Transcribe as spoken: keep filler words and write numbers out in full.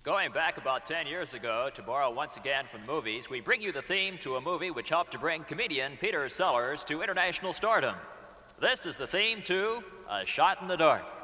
Going back about ten years ago, to borrow once again from the movies, we bring you the theme to a movie which helped to bring comedian Peter Sellers to international stardom. This is the theme to A Shot in the Dark.